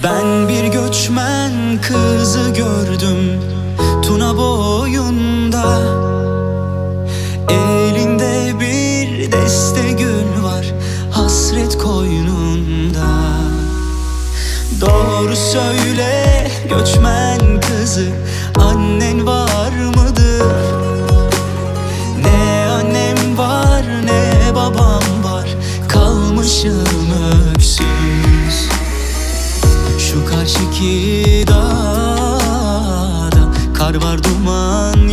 Ben bir göçmen kızı gördüm Tuna boyunda, elinde bir deste gül var, hasret koynunda. Doğru söyle göçmen kızı, annen var mıdır? Ne annem var ne babam var, kalmışım öksüz. Şu karşıki dağda kar var duman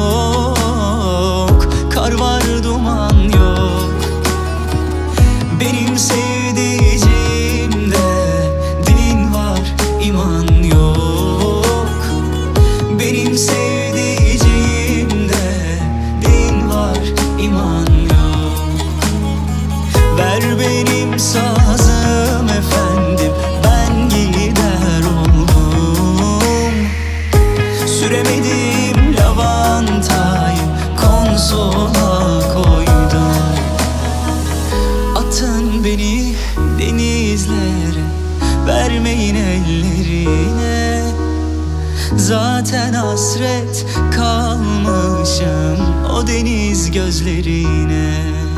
yok, kar var duman yok. Benim sevdiceğimde din var, iman yok. Benim sevdiceğimde din var, iman yok. Ver benim sazım efendim, ben gider oldum. Süremedim lavantayı, konsola koydum. Atın beni denizlere, vermeyin ellerine. Zaten hasret kalmışım o deniz gözlerine.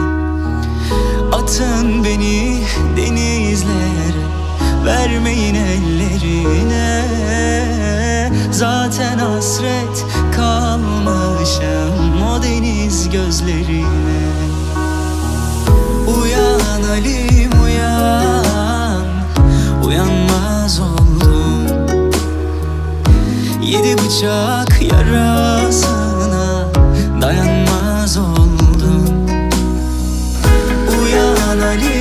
Atın beni denizlere, vermeyin ellerine. Zaten hasret kalmışım o deniz gözlerine. Uyan Halim uyan, uyanmaz oldum. 7 bıçak yarasına dayanmaz oldum. Uyan Halim